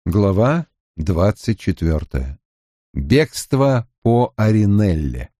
Глава 24. Бегство по Аринелле.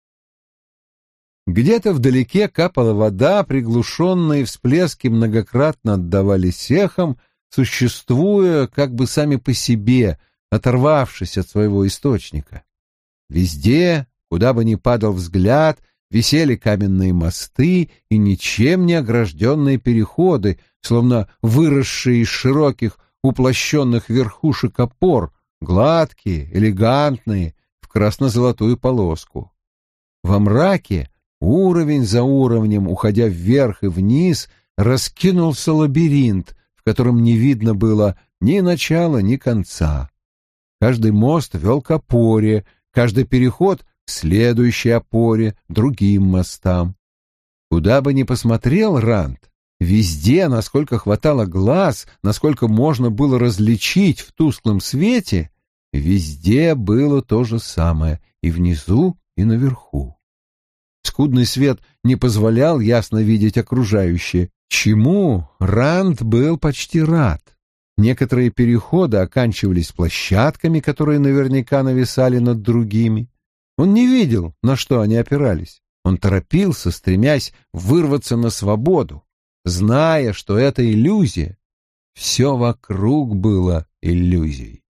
Где-то вдалеке капала вода, приглушенные всплески многократно отдавались эхом, существуя как бы сами по себе, оторвавшись от своего источника. Везде, куда бы ни падал взгляд, висели каменные мосты и ничем не огражденные переходы, словно выросшие из широких уплощенных верхушек опор, гладкие, элегантные, в красно-золотую полоску. Во мраке, уровень за уровнем, уходя вверх и вниз, раскинулся лабиринт, в котором не видно было ни начала, ни конца. Каждый мост вел к опоре, каждый переход — к следующей опоре, другим мостам. Куда бы ни посмотрел Ранд, везде, насколько хватало глаз, насколько можно было различить в тусклом свете, везде было то же самое, и внизу, и наверху. Скудный свет не позволял ясно видеть окружающее, чему Ранд был почти рад. Некоторые переходы оканчивались площадками, которые наверняка нависали над другими. Он не видел, на что они опирались. Он торопился, стремясь вырваться на свободу, зная, что это иллюзия. Все вокруг было иллюзией.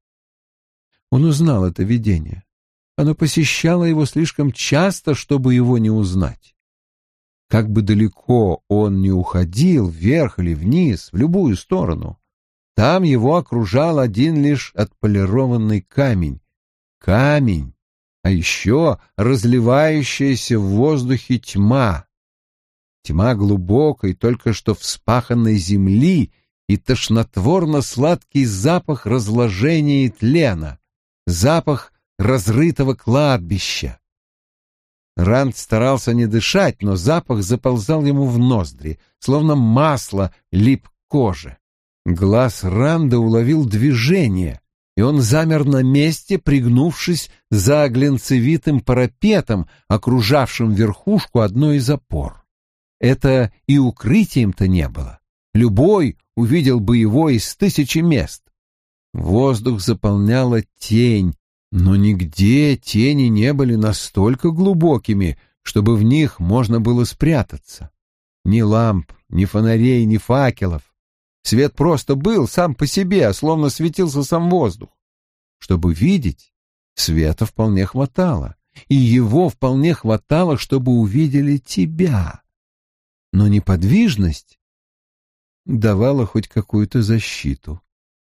Он узнал это видение. Оно посещало его слишком часто, чтобы его не узнать. Как бы далеко он ни уходил, вверх или вниз, в любую сторону, там его окружал один лишь отполированный камень. Камень, а еще разливающаяся в воздухе тьма. Тьма глубокой, только что вспаханной земли и тошнотворно-сладкий запах разложения и тлена, запах разрытого кладбища. Ранд старался не дышать, но запах заползал ему в ноздри, словно масло лип к коже. Глаз Ранда уловил движение, и он замер на месте, пригнувшись за глинцевитым парапетом, окружавшим верхушку одной из опор. Это и укрытием-то не было. Любой увидел бы его из 1000 мест. Воздух заполняла тень, но нигде тени не были настолько глубокими, чтобы в них можно было спрятаться. Ни ламп, ни фонарей, ни факелов. Свет просто был сам по себе, словно светился сам воздух. Чтобы видеть, света вполне хватало, и его вполне хватало, чтобы увидели тебя. Но неподвижность давала хоть какую-то защиту.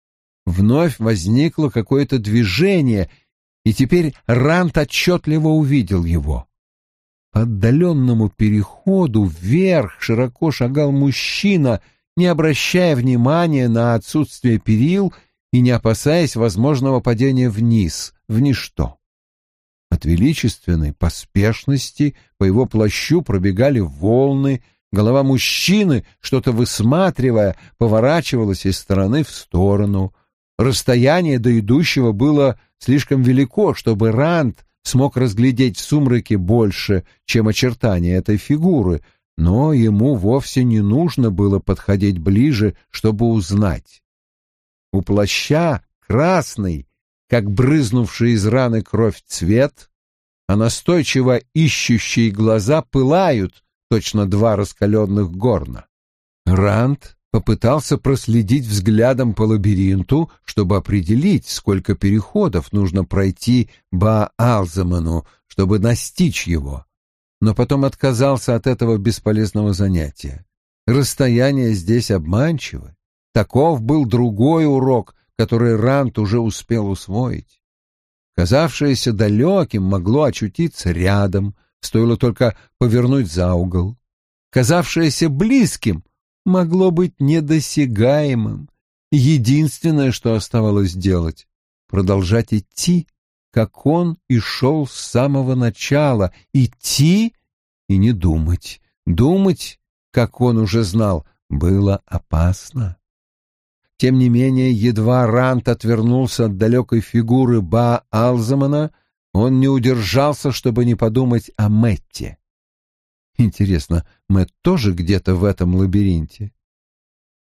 Вновь возникло какое-то движение, и теперь Ранд отчетливо увидел его. По отдаленному переходу вверх широко шагал мужчина, не обращая внимания на отсутствие перил и не опасаясь возможного падения вниз, в ничто. От величественной поспешности по его плащу пробегали волны, голова мужчины, что-то высматривая, поворачивалась из стороны в сторону. Расстояние до идущего было слишком велико, чтобы Ранд смог разглядеть в сумраке больше, чем очертания этой фигуры, но ему вовсе не нужно было подходить ближе, чтобы узнать. У плаща красный, как брызнувший из раны кровь цвет, а настойчиво ищущие глаза пылают, точно 2 раскаленных горна. Ранд попытался проследить взглядом по лабиринту, чтобы определить, сколько переходов нужно пройти Баалзаману, чтобы настичь его, но потом отказался от этого бесполезного занятия. Расстояние здесь обманчиво. Таков был другой урок, который Ранд уже успел усвоить. Казавшееся далеким могло очутиться рядом, стоило только повернуть за угол. Казавшееся близким могло быть недосягаемым. Единственное, что оставалось делать — продолжать идти, как он и шел с самого начала, идти и не думать. Думать, как он уже знал, было опасно. Тем не менее, едва Ранд отвернулся от далекой фигуры Баалзамана, он не удержался, чтобы не подумать о Мэтте. Интересно, Мэтт тоже где-то в этом лабиринте?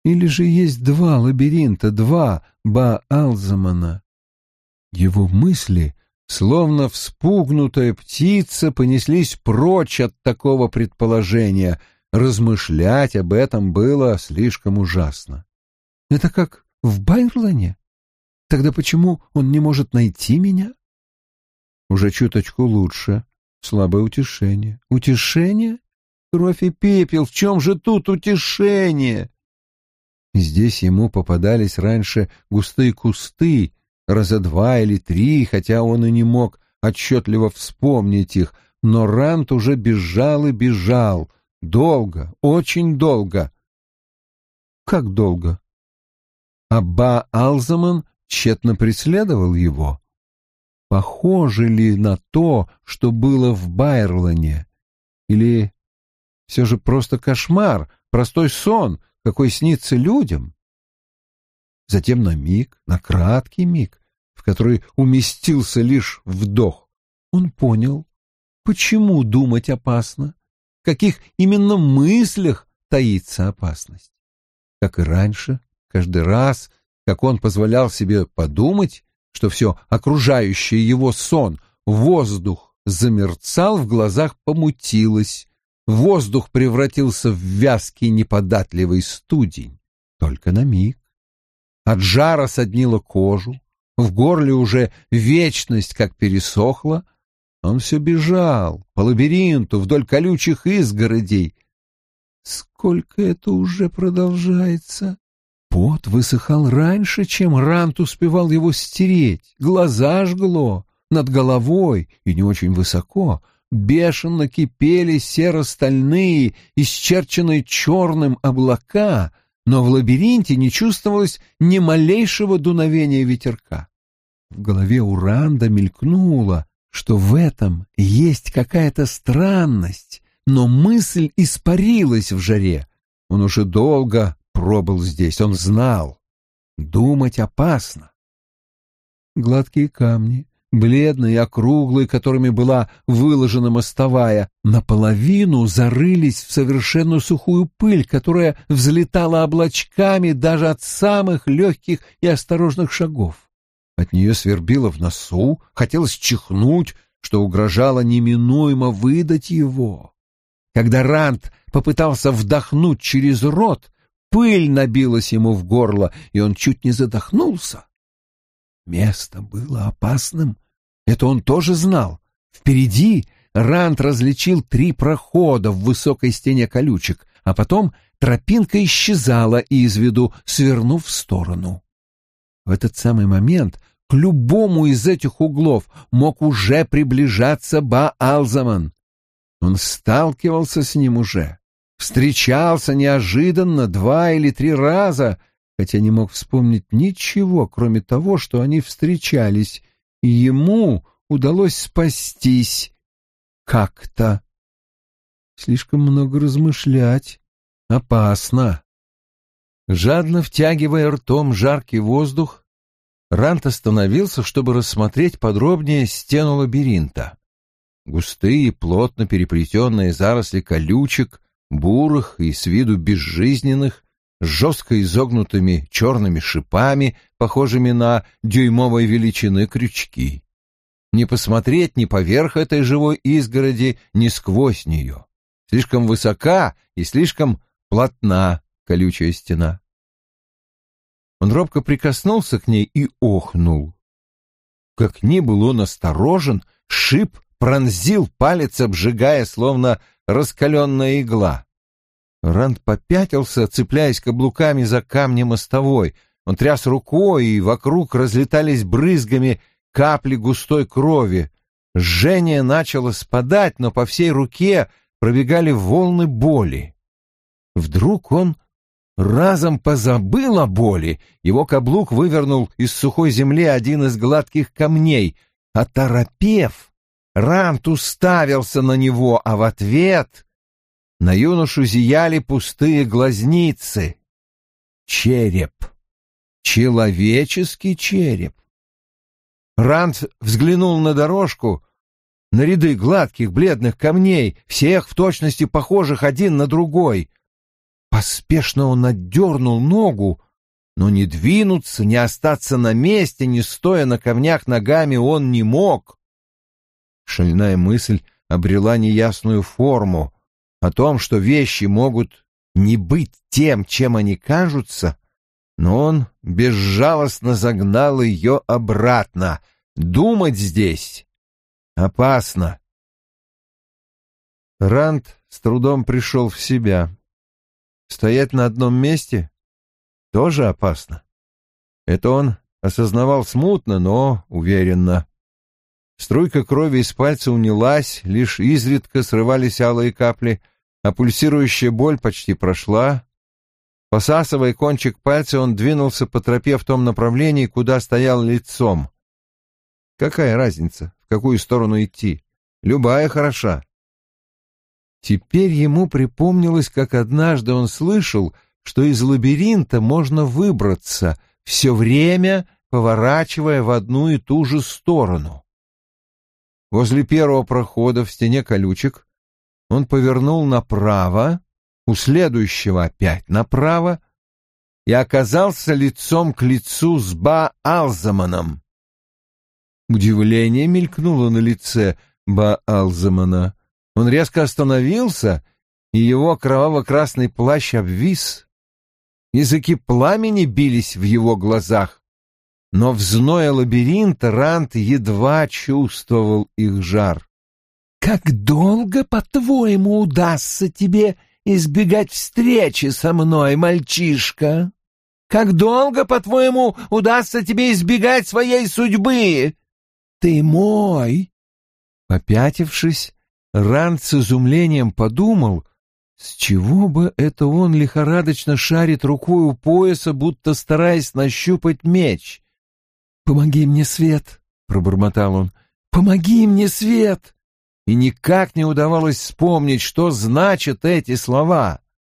Или же есть два лабиринта, два Баалзамана? Его мысли, словно вспугнутая птица, понеслись прочь от такого предположения. Размышлять об этом было слишком ужасно. Это как в Байрлоне? Тогда почему он не может найти меня? Уже чуточку лучше. Слабое утешение. Утешение? Кровь и пепел. В чем же тут утешение? Здесь ему попадались раньше густые кусты, раза 2 или 3, хотя он и не мог отчетливо вспомнить их, но Рант уже бежал и бежал. Долго, очень долго. Как долго? А Баалзаман тщетно преследовал его. Похоже ли на то, что было в Байрлоне? Или все же просто кошмар, простой сон, какой снится людям? Затем на миг, на краткий миг, в который уместился лишь вдох, он понял, почему думать опасно, в каких именно мыслях таится опасность. Как и раньше, каждый раз, как он позволял себе подумать, что все окружающее его сон, воздух замерцал, в глазах помутилось, воздух превратился в вязкий неподатливый студень, только на миг. От жара соднило кожу, в горле уже вечность как пересохла. Он все бежал по лабиринту вдоль колючих изгородей. Сколько это уже продолжается? Пот высыхал раньше, чем Рант успевал его стереть. Глаза жгло, над головой и не очень высоко бешено кипели серо-стальные, исчерченные черным облака, но в лабиринте не чувствовалось ни малейшего дуновения ветерка. В голове у Ранда мелькнуло, что в этом есть какая-то странность, но мысль испарилась в жаре. Он уже долго пробыл здесь, он знал. Думать опасно. Гладкие камни, бледные, округлые, которыми была выложена мостовая, наполовину зарылись в совершенно сухую пыль, которая взлетала облачками даже от самых легких и осторожных шагов. От нее свербило в носу, хотелось чихнуть, что угрожало неминуемо выдать его. Когда Ранд попытался вдохнуть через рот, пыль набилась ему в горло, и он чуть не задохнулся. Место было опасным. Это он тоже знал. Впереди Ранд различил 3 прохода в высокой стене колючек, а потом тропинка исчезала из виду, свернув в сторону. В этот самый момент к любому из этих углов мог уже приближаться Баалзаман. Он сталкивался с ним уже, встречался неожиданно 2 или 3 раза, хотя не мог вспомнить ничего, кроме того, что они встречались, и ему удалось спастись как-то. Слишком много размышлять. Опасно. Жадно втягивая ртом жаркий воздух, Рант остановился, чтобы рассмотреть подробнее стену лабиринта. Густые, плотно переплетенные заросли колючек, бурых и с виду безжизненных, с жестко изогнутыми черными шипами, похожими на дюймовой величины крючки. Не посмотреть ни поверх этой живой изгороди, ни сквозь нее. Слишком высока и слишком плотна колючая стена. Он робко прикоснулся к ней и охнул. Как ни был он осторожен, шип пронзил палец, обжигая, словно раскаленная игла. Ранд попятился, цепляясь каблуками за камни мостовой. Он тряс рукой, и вокруг разлетались брызгами капли густой крови. Жжение начало спадать, но по всей руке пробегали волны боли. Вдруг он разом позабыл о боли. Его каблук вывернул из сухой земли один из гладких камней. Оторопев, Рант уставился на него, а в ответ на юношу зияли пустые глазницы. Череп. Человеческий череп. Ранд взглянул на дорожку, на ряды гладких бледных камней, всех в точности похожих один на другой. Поспешно он отдернул ногу, но ни двинуться, ни остаться на месте, ни стоя на камнях ногами он не мог. Шальная мысль обрела неясную форму о том, что вещи могут не быть тем, чем они кажутся, но он безжалостно загнал ее обратно. Думать здесь опасно. Ранд с трудом пришел в себя. Стоять на одном месте тоже опасно. Это он осознавал смутно, но уверенно. Струйка крови из пальца унялась, лишь изредка срывались алые капли, а пульсирующая боль почти прошла. Посасывая кончик пальца, он двинулся по тропе в том направлении, куда стоял лицом. Какая разница, в какую сторону идти? Любая хороша. Теперь ему припомнилось, как однажды он слышал, что из лабиринта можно выбраться, все время поворачивая в одну и ту же сторону. Возле первого прохода в стене колючек он повернул направо, у следующего опять направо и оказался лицом к лицу с Баалзаманом. Удивление мелькнуло на лице Баалзамана. Он резко остановился, и его кроваво-красный плащ обвис. Языки пламени бились в его глазах, но в зное лабиринта Ранд едва чувствовал их жар. «Как долго, по-твоему, удастся тебе избегать встречи со мной, мальчишка? Как долго, по-твоему, удастся тебе избегать своей судьбы? Ты мой!» Попятившись, Ранд с изумлением подумал, с чего бы это он лихорадочно шарит рукой у пояса, будто стараясь нащупать меч. «Помоги мне, Свет!» — пробормотал он. «Помоги мне, Свет!» И никак не удавалось вспомнить, что значат эти слова.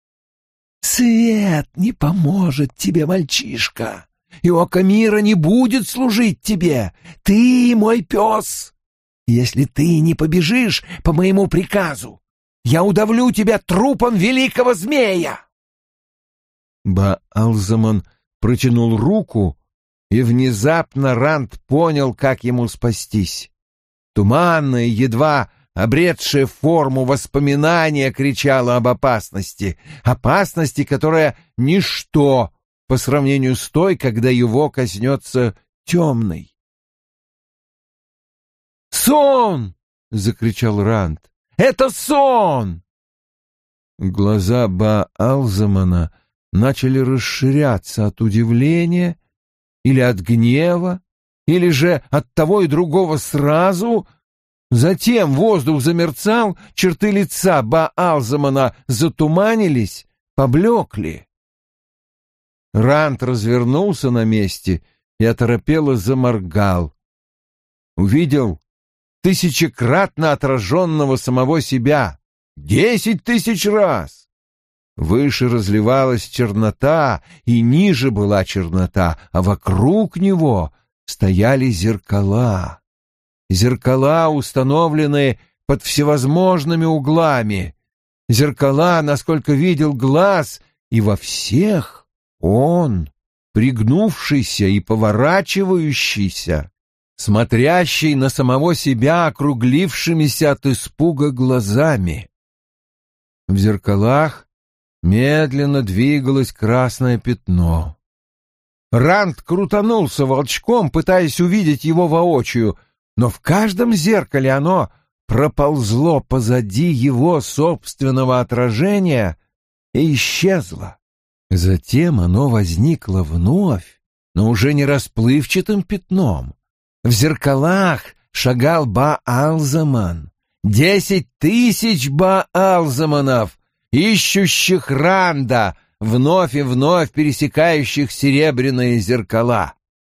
«Свет не поможет тебе, мальчишка, и око мира не будет служить тебе. Ты мой пес. Если ты не побежишь по моему приказу, я удавлю тебя трупом великого змея!» Баалзаман протянул руку, и внезапно Ранд понял, как ему спастись. Туманное, едва обретшее форму воспоминание кричало об опасности, опасности, которая ничто по сравнению с той, когда его коснется темный. «Сон!» — закричал Ранд. «Это сон!» Глаза Баалзамана начали расширяться от удивления или от гнева, или же от того и другого сразу. Затем воздух замерцал, черты лица Баалзамана затуманились, поблекли. Ранд развернулся на месте и оторопело заморгал. Увидел тысячекратно отраженного самого себя, 10 000 раз. Выше разливалась чернота, и ниже была чернота, а вокруг него стояли зеркала. Зеркала, установленные под всевозможными углами. Зеркала, насколько видел глаз, и во всех он, пригнувшийся и поворачивающийся, смотрящий на самого себя округлившимися от испуга глазами. В зеркалах медленно двигалось красное пятно. Ранд крутанулся волчком, пытаясь увидеть его воочию, но в каждом зеркале оно проползло позади его собственного отражения и исчезло. Затем оно возникло вновь, но уже не расплывчатым пятном. В зеркалах шагал Баалзаман. 10 000 Баалзаманов, ищущих Ранда, вновь и вновь пересекающих серебряные зеркала.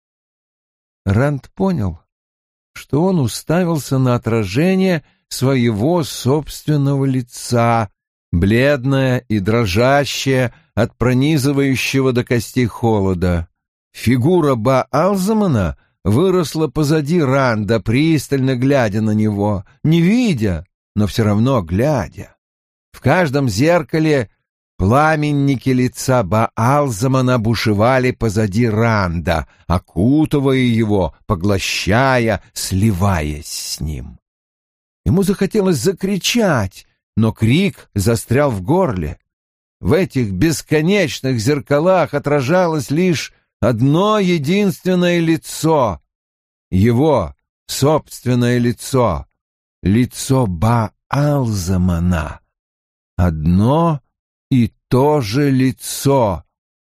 Ранд понял, что он уставился на отражение своего собственного лица, бледное и дрожащее от пронизывающего до костей холода. Фигура Баалзамана выросла позади Ранда, пристально глядя на него, не видя, но все равно глядя. В каждом зеркале Пламенники лица Баалзамана бушевали позади Ранда, окутывая его, поглощая, сливаясь с ним. Ему захотелось закричать, но крик застрял в горле. В этих бесконечных зеркалах отражалось лишь одно единственное лицо — его собственное лицо, лицо Баалзамана. Одно и то же лицо.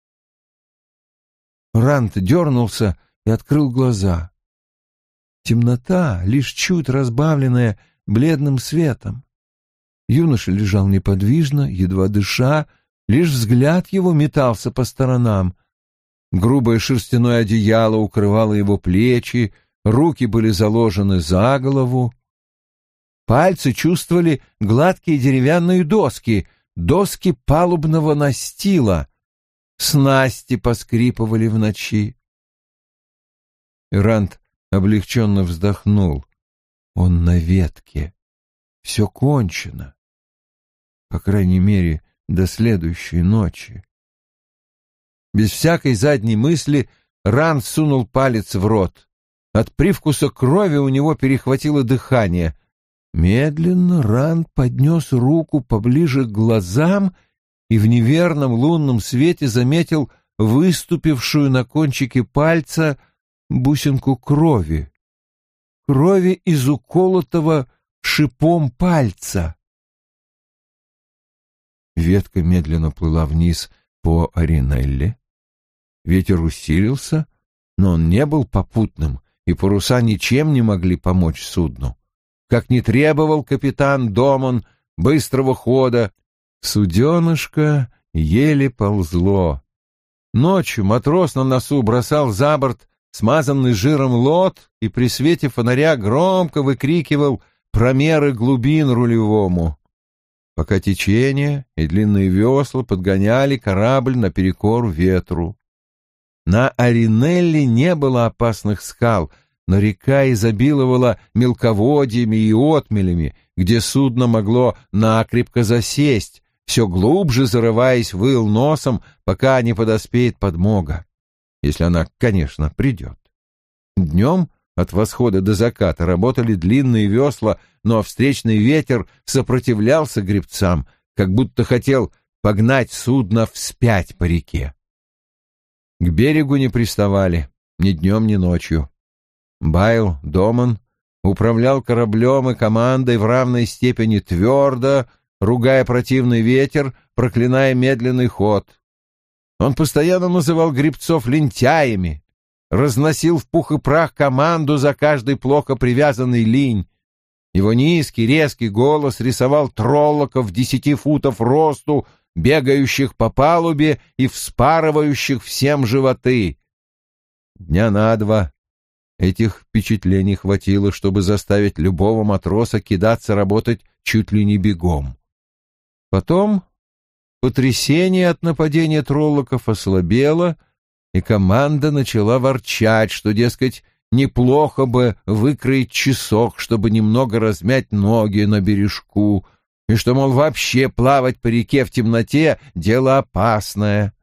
Ранд дернулся и открыл глаза. Темнота, лишь чуть разбавленная бледным светом. Юноша лежал неподвижно, едва дыша, лишь взгляд его метался по сторонам. Грубое шерстяное одеяло укрывало его плечи, руки были заложены за голову. Пальцы чувствовали гладкие деревянные доски палубного настила. Снасти поскрипывали в ночи. Ранд облегченно вздохнул. Он на ветке. Все кончено. По крайней мере, до следующей ночи. Без всякой задней мысли Ранд сунул палец в рот. От привкуса крови у него перехватило дыхание. Медленно Ранд поднес руку поближе к глазам и в неверном лунном свете заметил выступившую на кончике пальца бусинку крови. Крови из уколотого шипом пальца. Ветка медленно плыла вниз по Аринелле. Ветер усилился, но он не был попутным, и паруса ничем не могли помочь судну. Как ни требовал капитан Домон быстрого хода, суденышко еле ползло. Ночью матрос на носу бросал за борт смазанный жиром лот и при свете фонаря громко выкрикивал промеры глубин рулевому, пока течение и длинные весла подгоняли корабль наперекор ветру. На Аринелле не было опасных скал, но река изобиловала мелководьями и отмелями, где судно могло накрепко засесть, все глубже зарываясь в ил носом, пока не подоспеет подмога, если она, конечно, придет. Днем от восхода до заката работали длинные весла, но встречный ветер сопротивлялся гребцам, как будто хотел погнать судно вспять по реке. К берегу не приставали ни днем, ни ночью. Байл Домон управлял кораблем и командой в равной степени твердо, ругая противный ветер, проклиная медленный ход. Он постоянно называл гребцов лентяями, разносил в пух и прах команду за каждый плохо привязанный линь. Его низкий, резкий голос рисовал троллоков 10 футов росту, бегающих по палубе и вспарывающих всем животы. Дня на два этих впечатлений хватило, чтобы заставить любого матроса кидаться работать чуть ли не бегом. Потом потрясение от нападения троллоков ослабело, и команда начала ворчать, что, дескать, неплохо бы выкроить часок, чтобы немного размять ноги на бережку, и что, мол, вообще плавать по реке в темноте — дело опасное.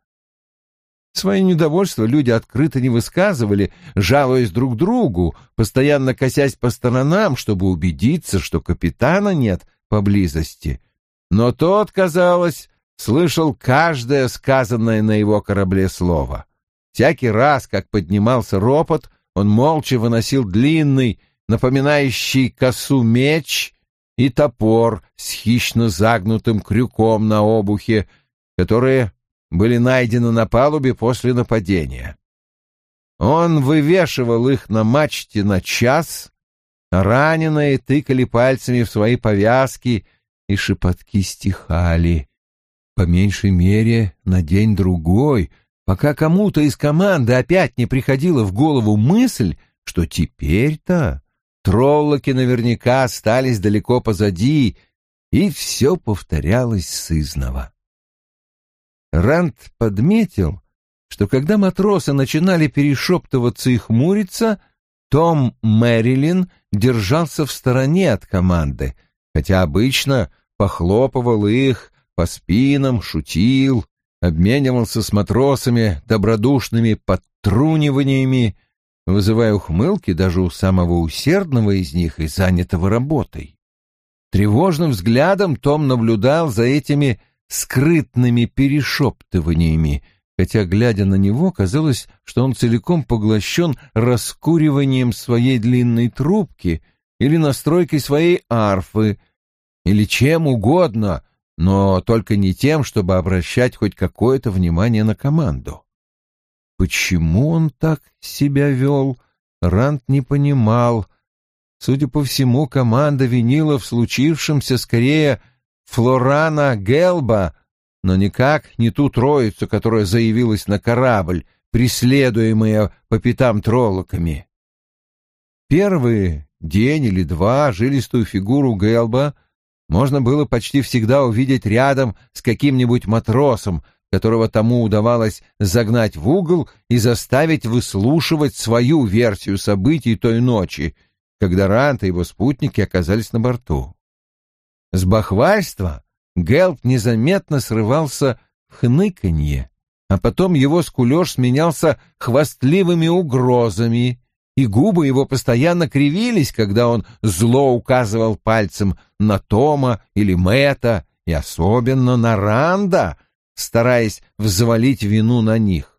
Свое недовольство люди открыто не высказывали, жалуясь друг другу, постоянно косясь по сторонам, чтобы убедиться, что капитана нет поблизости. Но тот, казалось, слышал каждое сказанное на его корабле слово. Всякий раз, как поднимался ропот, он молча выносил длинный, напоминающий косу меч и топор с хищно загнутым крюком на обухе, которые были найдены на палубе после нападения. Он вывешивал их на мачте на час, а раненые тыкали пальцами в свои повязки, и шепотки стихали, по меньшей мере на день-другой, пока кому-то из команды опять не приходила в голову мысль, что теперь-то троллоки наверняка остались далеко позади, и все повторялось сызнова. Ранд подметил, что когда матросы начинали перешептываться и хмуриться, Том Мэрилин держался в стороне от команды, хотя обычно похлопывал их по спинам, шутил, обменивался с матросами добродушными подтруниваниями, вызывая ухмылки даже у самого усердного из них и занятого работой. Тревожным взглядом Том наблюдал за этими скрытными перешептываниями, хотя, глядя на него, казалось, что он целиком поглощен раскуриванием своей длинной трубки или настройкой своей арфы, или чем угодно, но только не тем, чтобы обращать хоть какое-то внимание на команду. Почему он так себя вел, Ранд не понимал. Судя по всему, команда винила в случившемся скорее Флорана Гелба, но никак не ту троицу, которая заявилась на корабль, преследуемая по пятам троллоками. Первый день или два жилистую фигуру Гелба можно было почти всегда увидеть рядом с каким-нибудь матросом, которого тому удавалось загнать в угол и заставить выслушивать свою версию событий той ночи, когда Ранд и его спутники оказались на борту. С бахвальства Гелб незаметно срывался в хныканье, а потом его скулёж сменялся хвастливыми угрозами, и губы его постоянно кривились, когда он зло указывал пальцем на Тома или Мэтта, и особенно на Ранда, стараясь взвалить вину на них.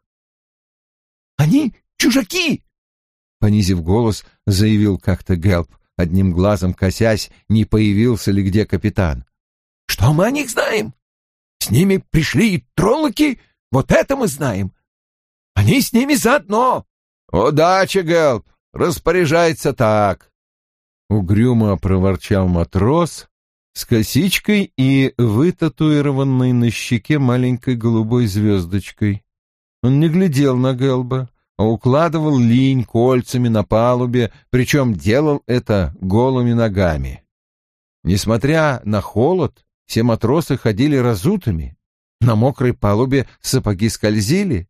«Они чужаки!» — понизив голос, заявил как-то Гелб, одним глазом косясь, не появился ли где капитан. «Что мы о них знаем? С ними пришли и троллоки, вот это мы знаем. Они с ними заодно». «Удачи, Гелб, распоряжается так», — угрюмо проворчал матрос с косичкой и вытатуированной на щеке маленькой голубой звездочкой. Он не глядел на Гелба, а укладывал линь кольцами на палубе, причем делал это голыми ногами. Несмотря на холод, все матросы ходили разутыми, на мокрой палубе сапоги скользили.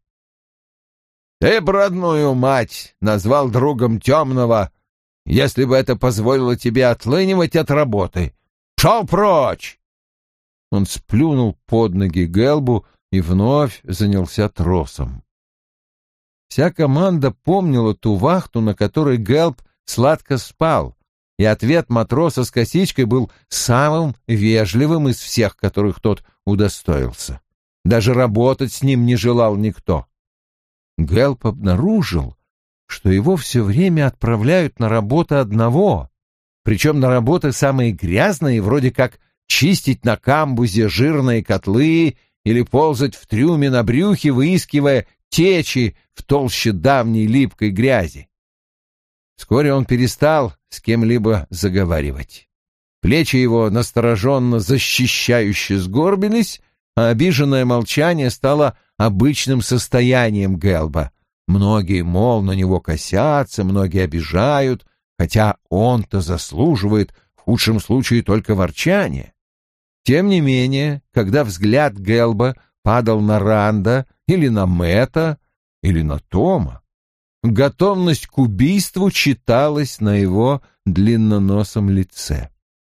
«Ты б родную мать назвал другом темного, если бы это позволило тебе отлынивать от работы. Пшел прочь!» Он сплюнул под ноги Гелбу и вновь занялся тросом. Вся команда помнила ту вахту, на которой Гелб сладко спал, и ответ матроса с косичкой был самым вежливым из всех, которых тот удостоился. Даже работать с ним не желал никто. Гелб обнаружил, что его все время отправляют на работу одного, причем на работы самые грязные, вроде как чистить на камбузе жирные котлы или ползать в трюме на брюхе, выискивая течи в толще давней липкой грязи. Вскоре он перестал с кем-либо заговаривать. Плечи его настороженно защищающе сгорбились, а обиженное молчание стало обычным состоянием Гелба. Многие, мол, на него косятся, многие обижают, хотя он-то заслуживает в худшем случае только ворчания. Тем не менее, когда взгляд Гелба падал на Ранда или на Мэтта, или на Тома, готовность к убийству читалась на его длинноносом лице.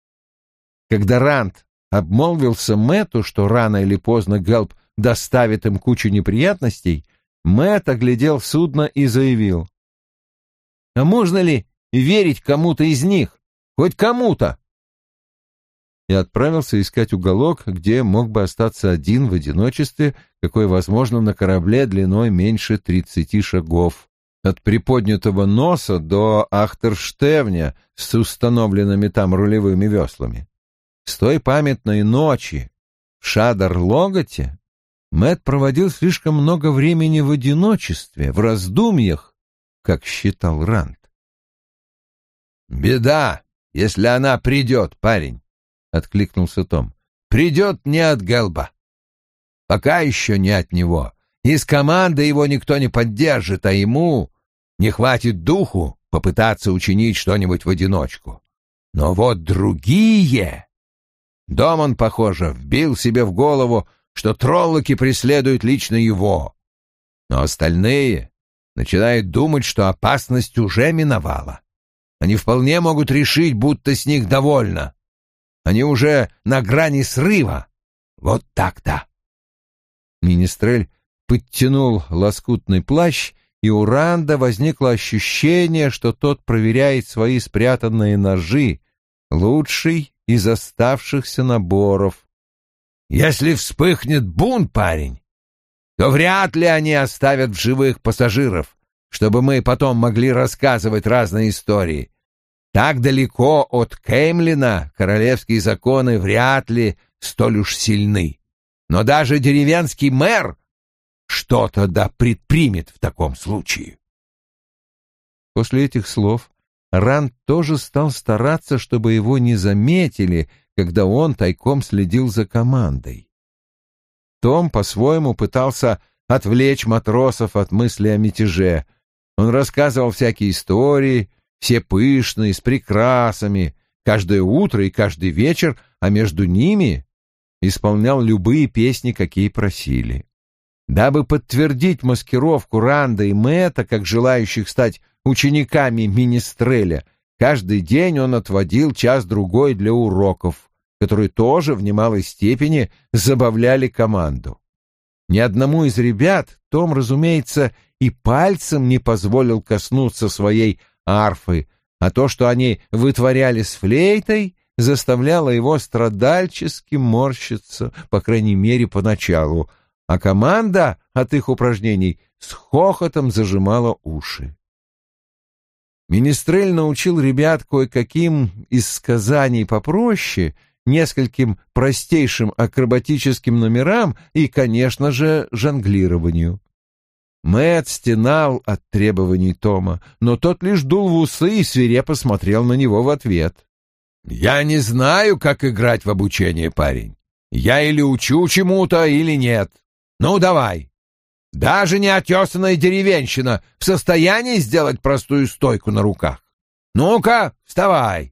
Когда Ранд обмолвился Мэтту, что рано или поздно Гелб доставит им кучу неприятностей, Мэтт оглядел судно и заявил: «А можно ли верить кому-то из них? Хоть кому-то?» И отправился искать уголок, где мог бы остаться один в одиночестве, какой возможно на корабле длиной меньше 30 шагов, от приподнятого носа до ахтерштевня с установленными там рулевыми веслами. С той памятной ночи в Шадар-Логоте Мэтт проводил слишком много времени в одиночестве, в раздумьях, как считал Ранд. «Беда, если она придет, парень», — откликнулся Том. «Придет не от Гелба. Пока еще не от него. Из команды его никто не поддержит, а ему не хватит духу попытаться учинить что-нибудь в одиночку. Но вот другие...» Доман, похоже, вбил себе в голову, что троллоки преследуют лично его. Но остальные начинают думать, что опасность уже миновала. Они вполне могут решить, будто с них довольно. Они уже на грани срыва, Вот так-то. Министрель подтянул лоскутный плащ, и у Ранда возникло ощущение, что тот проверяет свои спрятанные ножи, лучший из оставшихся наборов. «Если вспыхнет бунт, парень, то вряд ли они оставят в живых пассажиров, чтобы мы потом могли рассказывать разные истории. Так далеко от Кеймлина королевские законы вряд ли столь уж сильны. Но даже деревенский мэр что-то да предпримет в таком случае». После этих слов Ранд тоже стал стараться, чтобы его не заметили, когда он тайком следил за командой. Том по-своему пытался отвлечь матросов от мысли о мятеже. Он рассказывал всякие истории, все пышные, с прикрасами, каждое утро и каждый вечер, а между ними исполнял любые песни, какие просили. Дабы подтвердить маскировку Ранда и Мэтта, как желающих стать учениками Министреля, каждый день он отводил час-другой для уроков, которые тоже в немалой степени забавляли команду. Ни одному из ребят Том, разумеется, и пальцем не позволил коснуться своей арфы, а то, что они вытворяли с флейтой, заставляло его страдальчески морщиться, по крайней мере, поначалу, а команда от их упражнений с хохотом зажимала уши. Министрель научил ребят кое-каким из сказаний попроще, нескольким простейшим акробатическим номерам и, конечно же, жонглированию. Мэтт стенал от требований Тома, но тот лишь дул в усы и свирепо смотрел на него в ответ. «Я не знаю, как играть в обучение, парень. Я или учу чему-то, или нет. Ну, давай. Даже неотесанная деревенщина в состоянии сделать простую стойку на руках. Ну-ка, вставай!»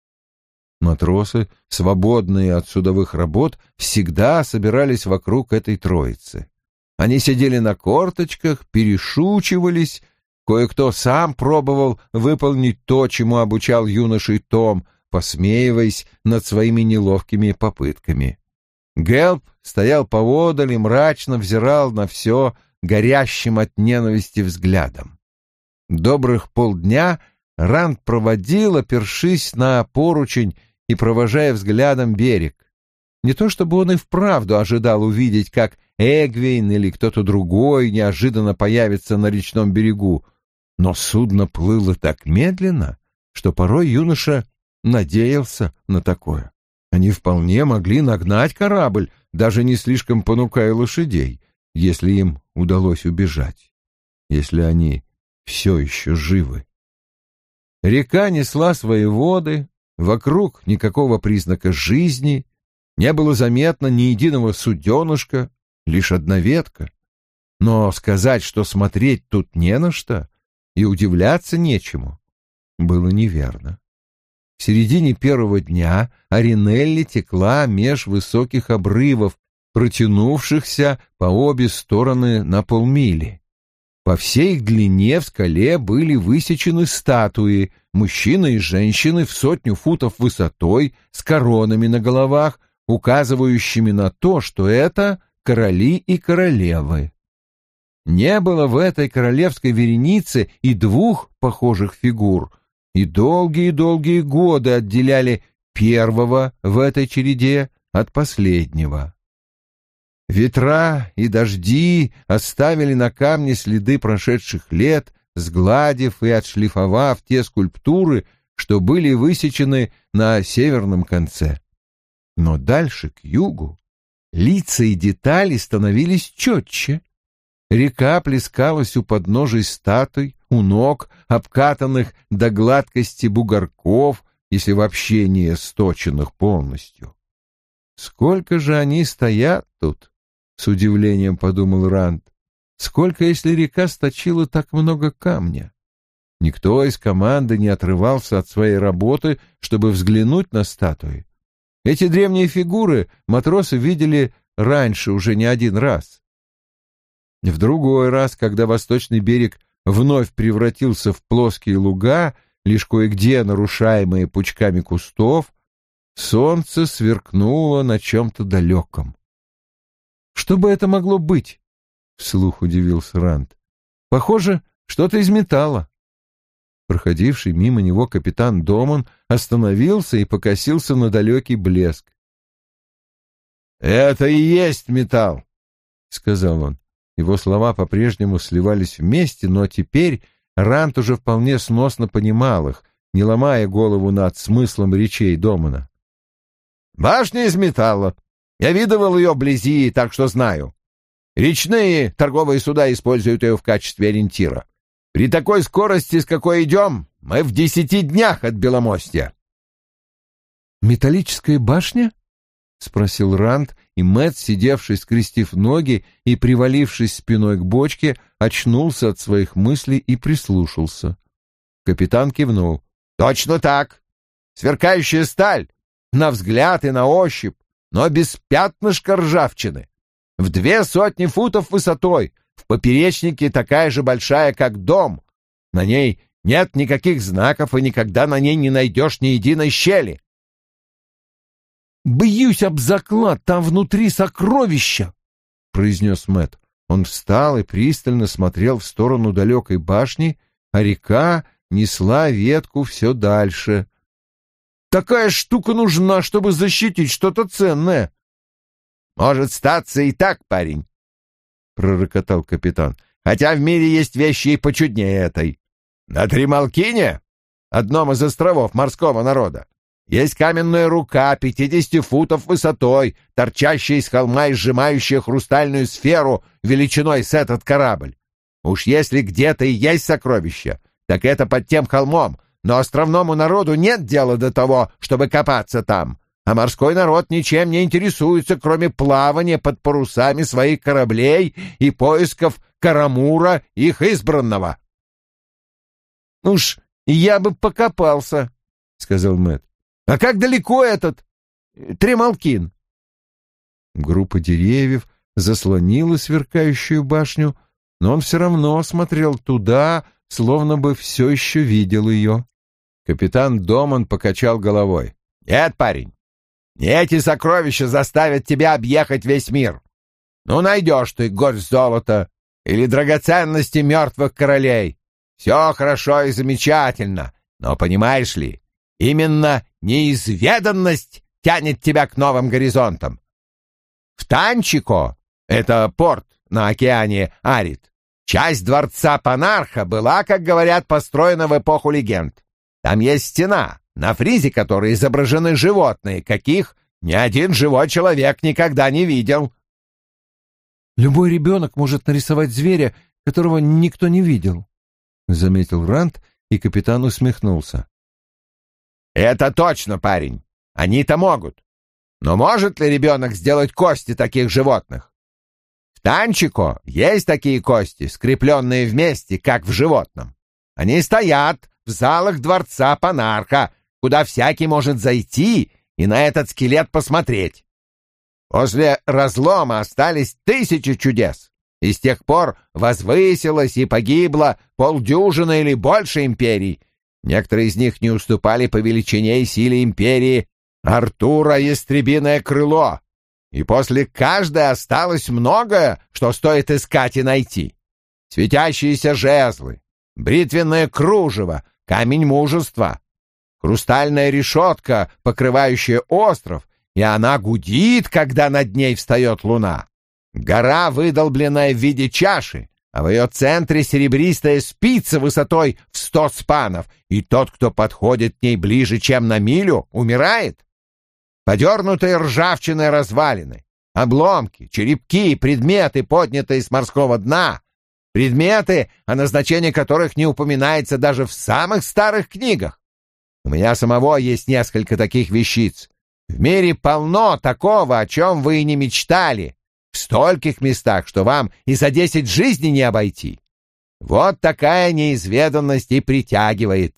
Матросы, свободные от судовых работ, всегда собирались вокруг этой троицы. Они сидели на корточках, перешучивались, кое-кто сам пробовал выполнить то, чему обучал юношей Том, посмеиваясь над своими неловкими попытками. Гелп стоял поодаль и мрачно взирал на все горящим от ненависти взглядом. Добрых полдня Ранд проводил, опершись на поручень и провожая взглядом берег. Не то чтобы он и вправду ожидал увидеть, как Эгвейн или кто-то другой неожиданно появится на речном берегу, но судно плыло так медленно, что порой юноша надеялся на такое. Они вполне могли нагнать корабль, даже не слишком понукая лошадей, если им удалось убежать, если они все еще живы. Река несла свои воды, вокруг никакого признака жизни, не было заметно ни единого суденышка, лишь одна ветка. Но сказать, что смотреть тут не на что и удивляться нечему, было неверно. В середине первого дня Аринелли текла меж высоких обрывов, протянувшихся по обе стороны на полмили. По всей их длине в скале были высечены статуи, мужчины и женщины в 100 футов высотой, с коронами на головах, указывающими на то, что это короли и королевы. Не было в этой королевской веренице и двух похожих фигур, и долгие-долгие годы отделяли первого в этой череде от последнего. Ветра и дожди оставили на камне следы прошедших лет, сгладив и отшлифовав те скульптуры, что были высечены на северном конце. Но дальше, к югу, лица и детали становились четче. Река плескалась у подножий статуй, у ног, обкатанных до гладкости бугорков, если вообще не сточенных полностью. «Сколько же они стоят тут?» — с удивлением подумал Ранд. «Сколько, если река сточила так много камня?» Никто из команды не отрывался от своей работы, чтобы взглянуть на статуи. Эти древние фигуры матросы видели раньше уже не один раз. В другой раз, когда восточный берег вновь превратился в плоские луга, лишь кое-где нарушаемые пучками кустов, солнце сверкнуло на чем-то далеком. Что бы это могло быть? Вслух удивился Ранд. Похоже, что-то из металла. Проходивший мимо него капитан Доман остановился и покосился на далекий блеск. «Это и есть металл», — сказал он. Его слова по-прежнему сливались вместе, но теперь Ранд уже вполне сносно понимал их, не ломая голову над смыслом речей Домана. «Башня из металла. Я видывал ее вблизи, так что знаю. Речные торговые суда используют ее в качестве ориентира. При такой скорости, с какой идем, мы в 10 днях от Беломостья». «Металлическая башня?» — спросил Ранд, и Мэтт, сидевший, скрестив ноги и привалившись спиной к бочке, очнулся от своих мыслей и прислушался. Капитан кивнул. «Точно так. Сверкающая сталь, на взгляд и на ощупь, но без пятнышка ржавчины. В 200 футов высотой, в поперечнике такая же большая, как дом. На ней нет никаких знаков, и никогда на ней не найдешь ни единой щели». «Бьюсь об заклад, там внутри сокровища!» — произнес Мэтт. Он встал и пристально смотрел в сторону далекой башни, а река несла ветку все дальше. «Такая штука нужна, чтобы защитить что-то ценное». «Может статься и так, парень», — пророкотал капитан, «хотя в мире есть вещи и почуднее этой. На Трималкине, одном из островов морского народа, есть каменная рука 50 футов высотой, торчащая из холма и сжимающая хрустальную сферу величиной с этот корабль. Уж если где-то и есть сокровища, так это под тем холмом, но островному народу нет дела до того, чтобы копаться там, а морской народ ничем не интересуется, кроме плавания под парусами своих кораблей и поисков Карамура, их избранного». «Уж я бы покопался», — сказал Мэтт. «А как далеко этот Тремалкин?» Группа деревьев заслонила сверкающую башню, но он все равно смотрел туда, словно бы все еще видел ее. Капитан Доман покачал головой. «Нет, парень, не эти сокровища заставят тебя объехать весь мир. Ну, найдешь ты горсть золота или драгоценности мертвых королей. Все хорошо и замечательно, но, понимаешь ли, именно неизведанность тянет тебя к новым горизонтам. В Танчико, это порт на океане Арит, часть дворца Панарха была, как говорят, построена в эпоху легенд. Там есть стена, на фризе которой изображены животные, каких ни один живой человек никогда не видел. «Любой ребенок может нарисовать зверя, которого никто не видел», — заметил Ранд, и капитан усмехнулся. «Это точно, парень. Они-то могут. Но может ли ребенок сделать кости таких животных? В Танчико есть такие кости, скрепленные вместе, как в животном. Они стоят в залах дворца Панарха, куда всякий может зайти и на этот скелет посмотреть. После разлома остались 1000 чудес, и с тех пор возвысилось и погибло 50 или больше империй. Некоторые из них не уступали по величине и силе империи Артура Ястребиное крыло, и после каждой осталось многое, что стоит искать и найти. Светящиеся жезлы, бритвенное кружево, камень мужества, хрустальная решетка, покрывающая остров, и она гудит, когда над ней встает луна. Гора, выдолбленная в виде чаши, а в ее центре серебристая спица высотой в 100 спанов, и тот, кто подходит к ней ближе, чем на милю, умирает. Подернутые ржавчиной развалины, обломки, черепки, предметы, поднятые с морского дна, предметы, о назначении которых не упоминается даже в самых старых книгах. У меня самого есть несколько таких вещиц. В мире полно такого, о чем вы и не мечтали, в стольких местах, что вам и за 10 жизней не обойти. Вот такая неизведанность и притягивает.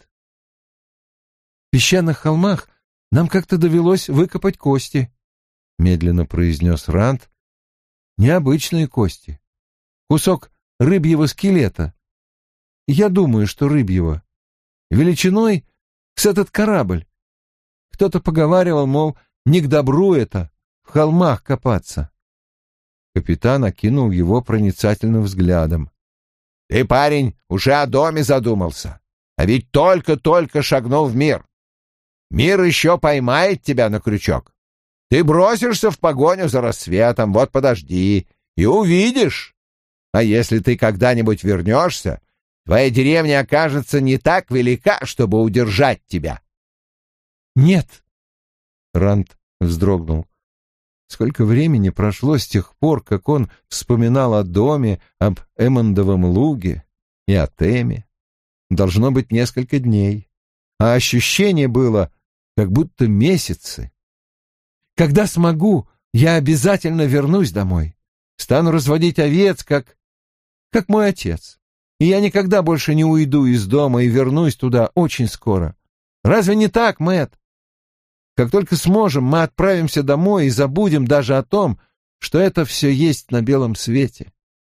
В песчаных холмах нам как-то довелось выкопать кости, — медленно произнес Ранд. Необычные кости. Кусок рыбьего скелета. Я думаю, что рыбьего. Величиной с этот корабль. Кто-то поговаривал, мол, не к добру это в холмах копаться. Капитан окинул его проницательным взглядом. «Ты, парень, уже о доме задумался, а ведь только-только шагнул в мир. Мир еще поймает тебя на крючок. Ты бросишься в погоню за рассветом, вот подожди, и увидишь. А если ты когда-нибудь вернешься, твоя деревня окажется не так велика, чтобы удержать тебя». «Нет», — Ранд вздрогнул. Сколько времени прошло с тех пор, как он вспоминал о доме, об Эммондовом луге и о Теме. Должно быть несколько дней. А ощущение было, как будто месяцы. «Когда смогу, я обязательно вернусь домой. Стану разводить овец, как мой отец. И я никогда больше не уйду из дома и вернусь туда очень скоро. Разве не так, Мэтт? Как только сможем, мы отправимся домой и забудем даже о том, что это все есть на белом свете».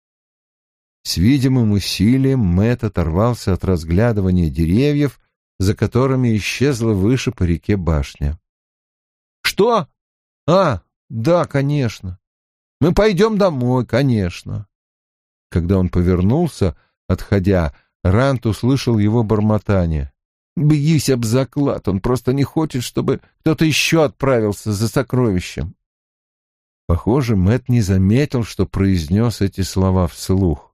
С видимым усилием Мэтт оторвался от разглядывания деревьев, за которыми исчезла выше по реке башня. «Что? А, да, конечно. Мы пойдем домой, конечно». Когда он повернулся, отходя, Ранд услышал его бормотание. «Бьюсь об заклад, он просто не хочет, чтобы кто-то еще отправился за сокровищем». Похоже, Мэтт не заметил, что произнес эти слова вслух.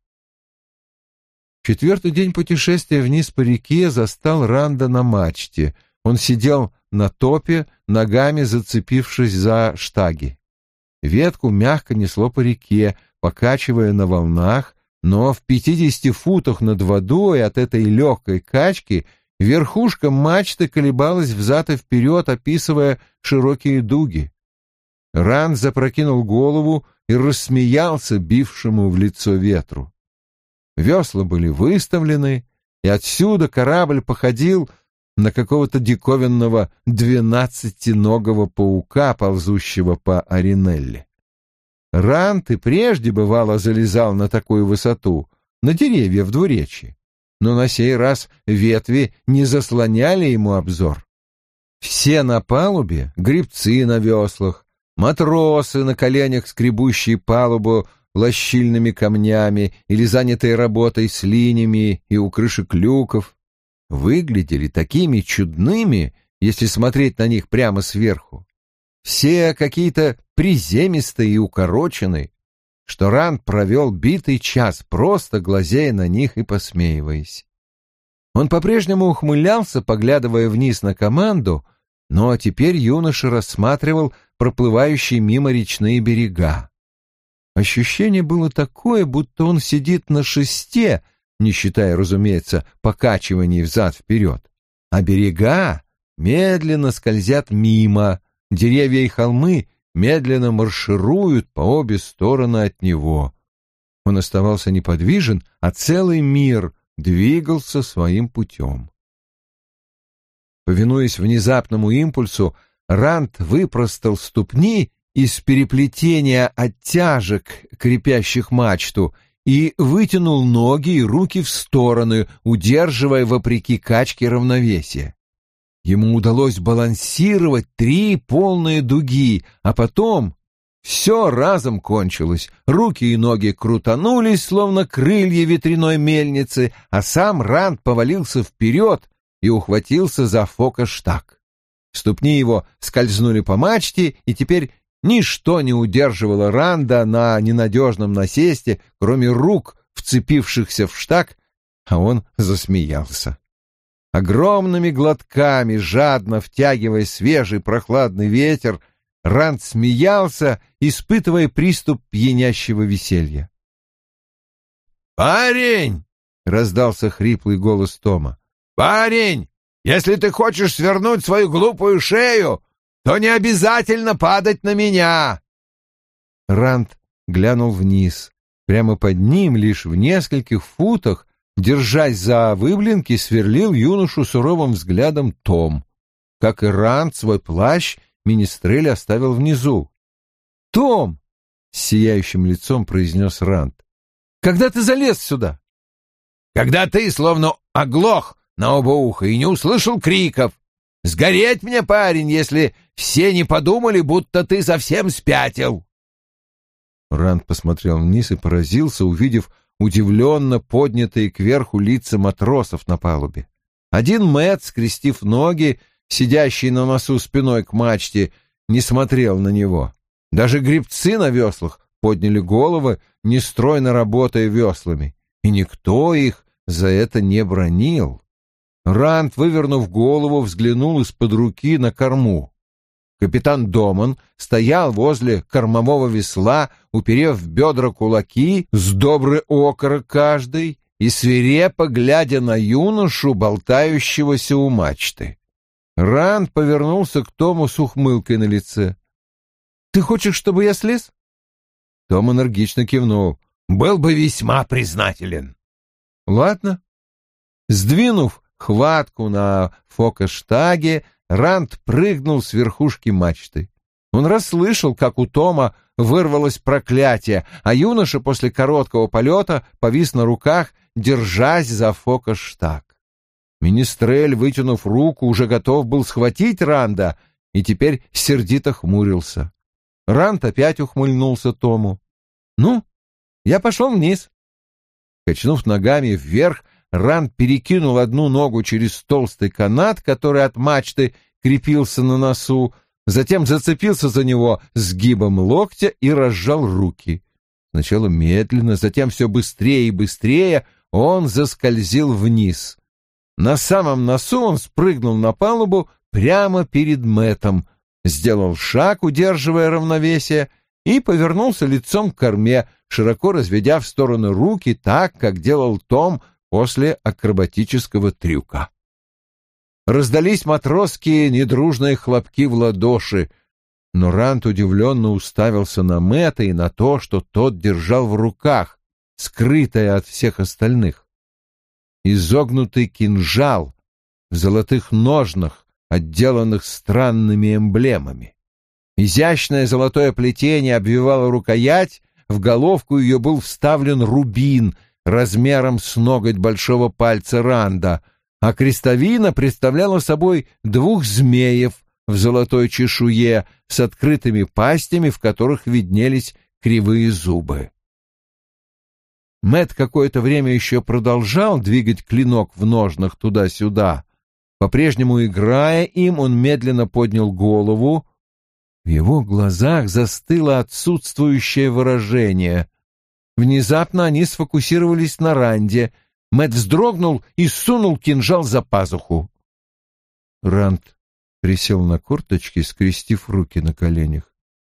Четвертый день путешествия вниз по реке застал Ранда на мачте. Он сидел на топе, ногами зацепившись за штаги. Ветку мягко несло по реке, покачивая на волнах, но в 50 футах над водой от этой легкой качки верхушка мачты колебалась взад и вперед, описывая широкие дуги. Ранд запрокинул голову и рассмеялся бившему в лицо ветру. Весла были выставлены, и отсюда корабль походил на какого-то диковинного 12-ногого паука, ползущего по Аринелле. Ранд и прежде, бывало, залезал на такую высоту, на деревья в двуречье, но на сей раз ветви не заслоняли ему обзор. Все на палубе, гребцы на веслах, матросы на коленях, скребущие палубу лощильными камнями или занятые работой с линиями и у крышек люков, выглядели такими чудными, если смотреть на них прямо сверху. Все какие-то приземистые и укороченные, что Ранд провел битый час, просто глазея на них и посмеиваясь. Он по-прежнему ухмылялся, поглядывая вниз на команду, но теперь юноша рассматривал проплывающие мимо речные берега. Ощущение было такое, будто он сидит на шесте, не считая, разумеется, покачиваний взад-вперед, а берега медленно скользят мимо, деревья и холмы медленно маршируют по обе стороны от него. Он оставался неподвижен, а целый мир двигался своим путем. Повинуясь внезапному импульсу, Ранд выпростал ступни из переплетения оттяжек, крепящих мачту, и вытянул ноги и руки в стороны, удерживая вопреки качке равновесие. Ему удалось балансировать 3 полные дуги, а потом все разом кончилось. Руки и ноги крутанулись, словно крылья ветряной мельницы, а сам Ранд повалился вперед и ухватился за фокоштаг. Ступни его скользнули по мачте, и теперь ничто не удерживало Ранда на ненадежном насесте, кроме рук, вцепившихся в штаг, а он засмеялся. Огромными глотками, жадно втягивая свежий прохладный ветер, Ранд смеялся, испытывая приступ пьянящего веселья. «Парень!» — раздался хриплый голос Тома. «Парень, если ты хочешь свернуть свою глупую шею, то не обязательно падать на меня!» Ранд глянул вниз. Прямо под ним, лишь в нескольких футах, держась за выблинки, сверлил юношу суровым взглядом Том. Как и Ранд, свой плащ Министрель оставил внизу. «Том!» — с сияющим лицом произнес Ранд. «Когда ты залез сюда?» «Когда ты словно оглох на оба уха и не услышал криков. Сгореть мне, парень, если все не подумали, будто ты совсем спятил!» Ранд посмотрел вниз и поразился, увидев удивленно поднятые кверху лица матросов на палубе. Один Мэтт, скрестив ноги, сидящий на носу спиной к мачте, не смотрел на него. Даже гребцы на веслах подняли головы, нестройно работая веслами, и никто их за это не бранил. Ранд, вывернув голову, взглянул из-под руки на корму. Капитан Доман стоял возле кормового весла, уперев в бедра кулаки, с добрый окорок каждый, и свирепо глядя на юношу, болтающегося у мачты. Ранд повернулся к Тому с ухмылкой на лице. «Ты хочешь, чтобы я слез?» Том энергично кивнул. «Был бы весьма признателен». «Ладно». Сдвинув хватку на фокоштаге, Ранд прыгнул с верхушки мачты. Он расслышал, как у Тома вырвалось проклятие, а юноша после короткого полета повис на руках, держась за фокоштаг. Министрель, вытянув руку, уже готов был схватить Ранда и теперь сердито хмурился. Ранд опять ухмыльнулся Тому. «Ну, я пошел вниз». Качнув ногами вверх, Ранд перекинул одну ногу через толстый канат, который от мачты крепился на носу, затем зацепился за него сгибом локтя и разжал руки. Сначала медленно, затем все быстрее и быстрее он заскользил вниз. На самом носу он спрыгнул на палубу прямо перед Мэттом, сделал шаг, удерживая равновесие, и повернулся лицом к корме, широко разведя в стороны руки так, как делал Том после акробатического трюка. Раздались матросские недружные хлопки в ладоши, но Ранд удивленно уставился на Мэтта и на то, что тот держал в руках, скрытое от всех остальных. Изогнутый кинжал в золотых ножнах, отделанных странными эмблемами. Изящное золотое плетение обвивало рукоять, в головку ее был вставлен рубин размером с ноготь большого пальца Ранда, а крестовина представляла собой двух змеев в золотой чешуе с открытыми пастями, в которых виднелись кривые зубы. Мэтт какое-то время еще продолжал двигать клинок в ножнах туда-сюда. По-прежнему играя им, он медленно поднял голову. В его глазах застыло отсутствующее выражение. Внезапно они сфокусировались на Ранде. Мэтт вздрогнул и сунул кинжал за пазуху. Ранд присел на корточки, скрестив руки на коленях.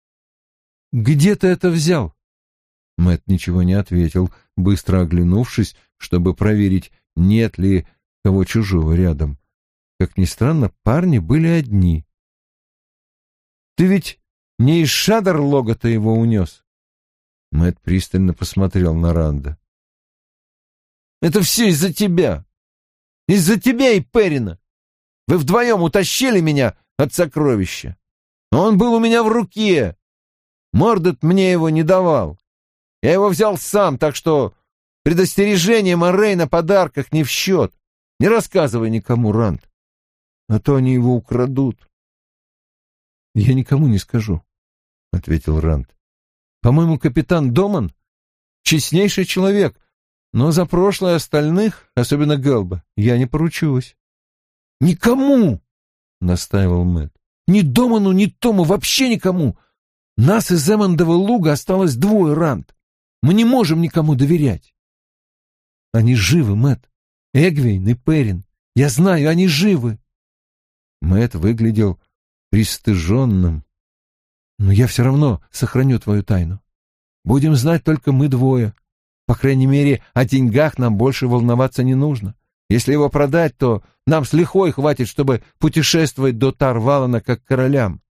«Где ты это взял?» Мэтт ничего не ответил, быстро оглянувшись, чтобы проверить, нет ли кого чужого рядом. Как ни странно, парни были одни. «Ты ведь не из Шадарлога-то его унес?» Мэтт пристально посмотрел на Ранда. «Это все из-за тебя! Из-за тебя и Перина! Вы вдвоем утащили меня от сокровища! Он был у меня в руке! Мордет мне его не давал! Я его взял сам, так что предостережение Моррей на подарках не в счет! Не рассказывай никому, Ранд, а то они его украдут!» «Я никому не скажу», — ответил Ранд. «По-моему, капитан Доман — честнейший человек, но за прошлое остальных, особенно Гэлба, я не поручусь». «Никому!» — настаивал Мэтт. «Ни Доману, ни Тому, вообще никому! Нас из Эммондова луга осталось двое, Ранд. Мы не можем никому доверять». «Они живы, Мэтт. Эгвейн и Перин. Я знаю, они живы». Мэтт выглядел пристыженным. «Но я все равно сохраню твою тайну. Будем знать только мы двое. По крайней мере, о деньгах нам больше волноваться не нужно. Если его продать, то нам с лихвой хватит, чтобы путешествовать до Тарвалана как королям».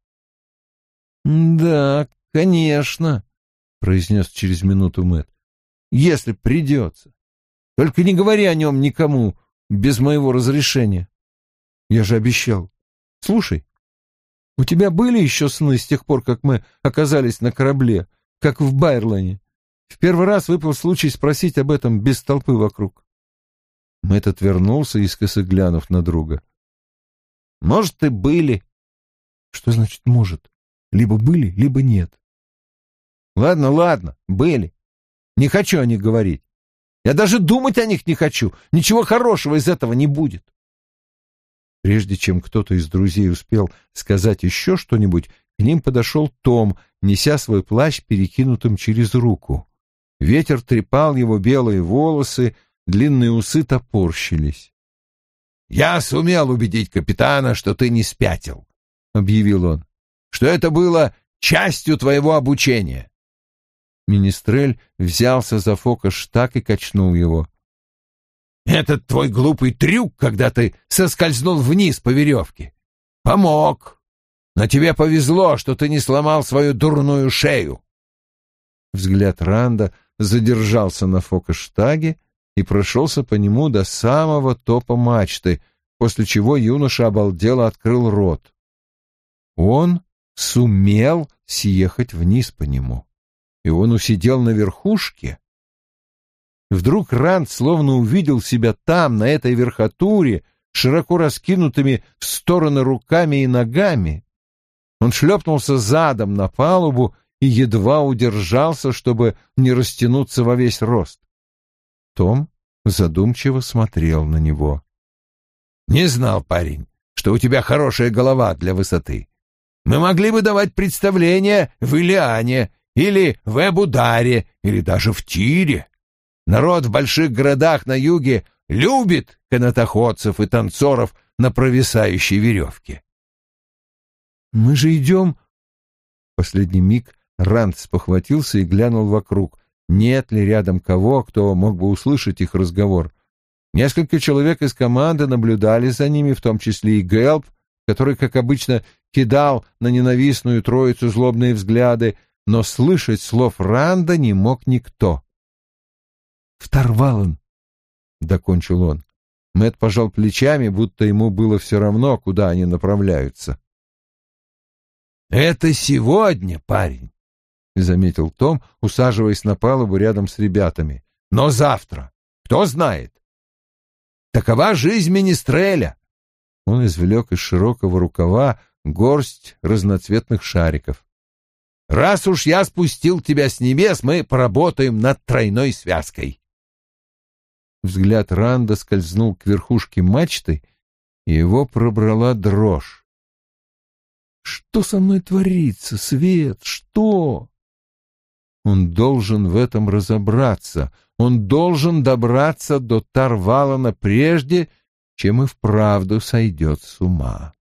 «Да, конечно», — произнес через минуту Мэтт. «Если придется. Только не говори о нем никому без моего разрешения. Я же обещал. Слушай, у тебя были еще сны с тех пор, как мы оказались на корабле, как в Байрлане? В первый раз выпал случай спросить об этом без толпы вокруг». Мэтт отвернулся, искоса глянув на друга. «Может, и были». «Что значит «может»? Либо были, либо нет». Ладно, были. Не хочу о них говорить. Я даже думать о них не хочу. Ничего хорошего из этого не будет. Прежде чем кто-то из друзей успел сказать еще что-нибудь, к ним подошел Том, неся свой плащ перекинутым через руку. Ветер трепал его белые волосы, длинные усы топорщились. «Я сумел убедить капитана, что ты не спятил», — объявил он, — «что это было частью твоего обучения». Министрель взялся за фокус-штаг и качнул его. «Этот твой глупый трюк, когда ты соскользнул вниз по веревке, помог. Но тебе повезло, что ты не сломал свою дурную шею». Взгляд Ранда задержался на фокус-штаге и прошелся по нему до самого топа мачты, после чего юноша обалдело открыл рот. Он сумел съехать вниз по нему, и он усидел на верхушке. Вдруг Ранд словно увидел себя там, на этой верхотуре, широко раскинутыми в стороны руками и ногами. Он шлепнулся задом на палубу и едва удержался, чтобы не растянуться во весь рост. Том задумчиво смотрел на него. «Не знал, парень, что у тебя хорошая голова для высоты. Мы могли бы давать представления в Илиане или в Эбударе, или даже в Тире. Народ в больших городах на юге любит канатоходцев и танцоров на провисающей веревке». «Мы же идем...» В последний миг Ранд спохватился и глянул вокруг. Нет ли рядом кого, кто мог бы услышать их разговор? Несколько человек из команды наблюдали за ними, в том числе и Гелп, который, как обычно, кидал на ненавистную троицу злобные взгляды, но слышать слов Ранда не мог никто. «В Тарвален», — докончил он. Мэтт пожал плечами, будто ему было все равно, куда они направляются. «Это сегодня, парень», — заметил Том, усаживаясь на палубу рядом с ребятами. «Но завтра, кто знает? Такова жизнь Министреля». Он извлек из широкого рукава горсть разноцветных шариков. «Раз уж я спустил тебя с небес, мы поработаем над тройной связкой». Взгляд Ранда скользнул к верхушке мачты, и его пробрала дрожь. «Что со мной творится, Свет? Что?» Он должен в этом разобраться. Он должен добраться до Тарвалена прежде, чем и вправду сойдет с ума.